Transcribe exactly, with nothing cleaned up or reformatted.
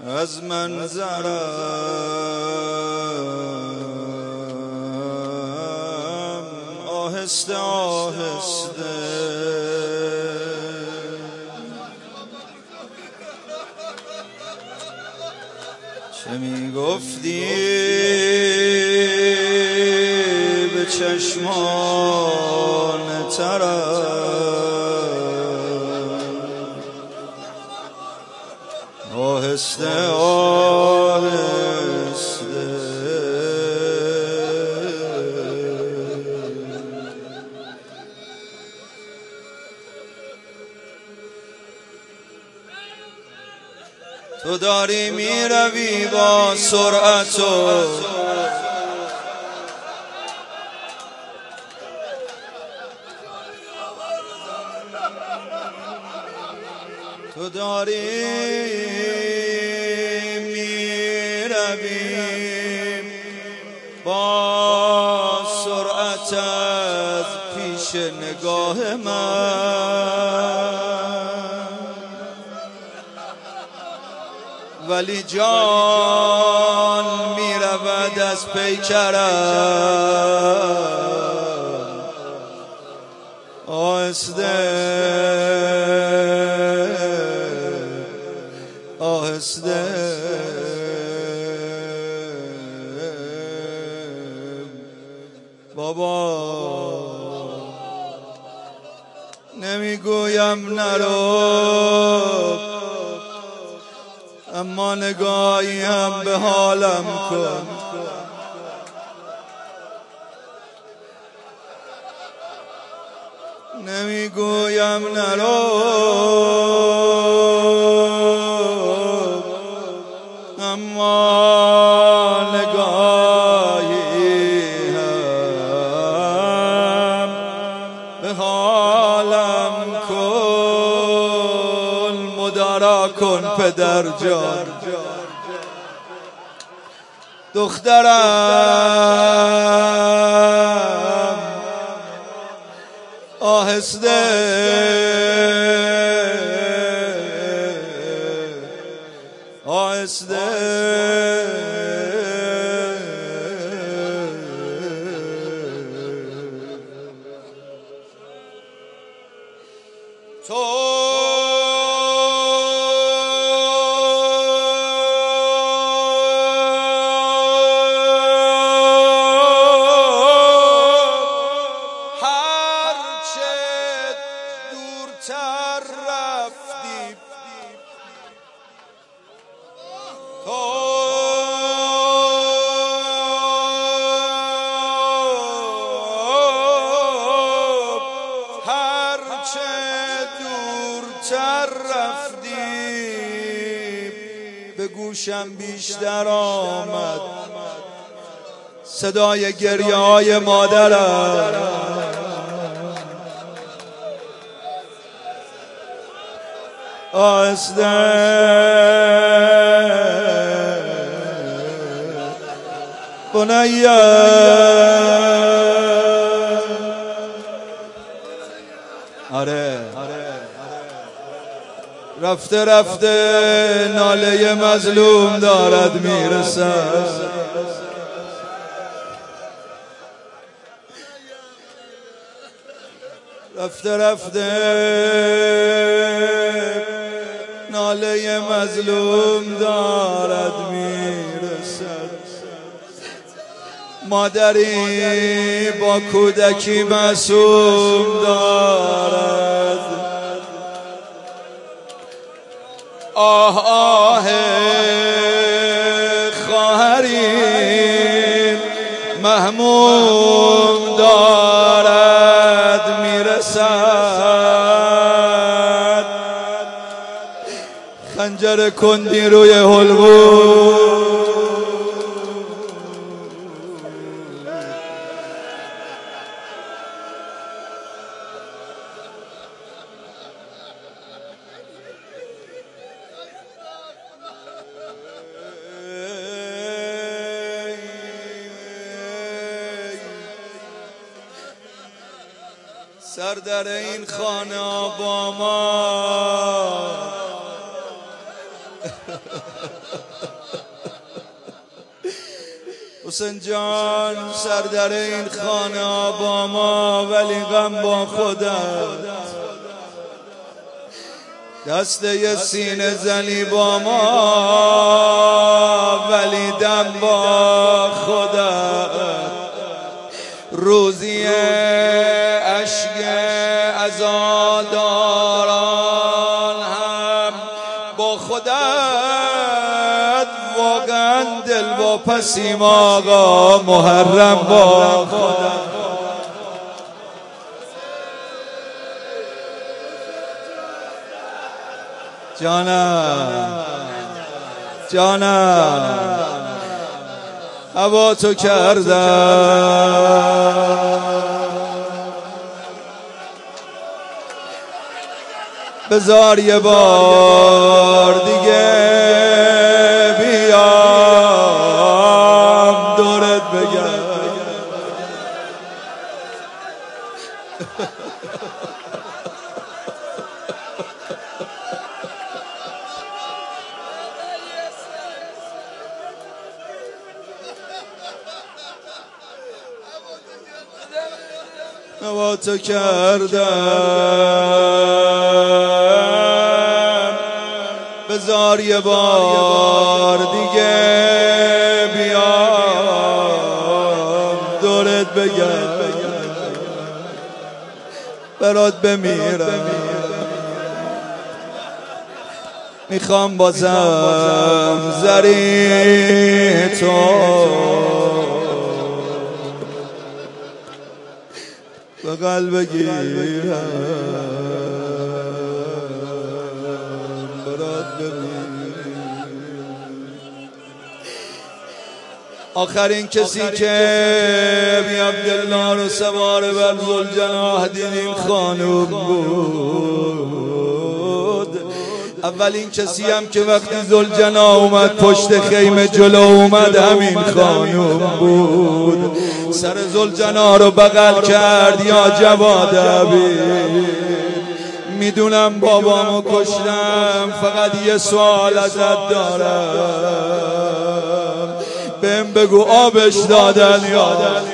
از منظرم آهسته آهسته چه میگفتی به چشمان ترم آهسته آهسته تو داری میروی با سرعت و تو داری میروی با سرعت از پیش نگاه من، ولی جان میرود از پیکرم آهسته آهسته. بابا نمیگویم نرو، اما نگاهیم به حالم کن. نمیگویم نرو، اما نگاهیم به حالم کن. مدارا کن پدر جان دخترم آهسته آهسته. تو دورتر رفتی، تو هرچه دورتر رفتی به گوشم بیشتر آمد صدای گریه های مادرم. آهسته بنیه آره رفته رفته ناله مظلوم دارد میرسد. رفته رفته ناله مظلوم دارد میرسد. مادری با کودکی معصوم دارد آه آه. خواهری مهموم دارد میرسد. خنجر کندی روی حلقوم سر در این خانه با ما حسین جان سر در این خانه با ما ولی غم با خودت، دسته سینه زنی با ما ولی دم با خودت، روزی اشک عزاداران هم با خودت، واقعا دل با پسیم آقا محرم با خودت. جانم جانم هوا تو کردم، بذار یه بار دیگه بیام دورت بگم. با تو کردم، بذار یه بار دیگه بیام دورت بگم، برات بمیرم. میخوام بازم زری تو بغل بگیرم، برات بمیرم. آخرین کسی که بی عبدالله رو سوار بر ذوالجناح دید این خانوم بود. اولین کسی هم که وقتی ذوالجناح اومد پشت خیمه جلو اومد همین خانوم بود. سر ذوالجناح رو بغل کرد، یا جواد عبید میدونم بابامو کشتم، فقط یه سوال ازت دارم، بهم بگو آبش دادن یا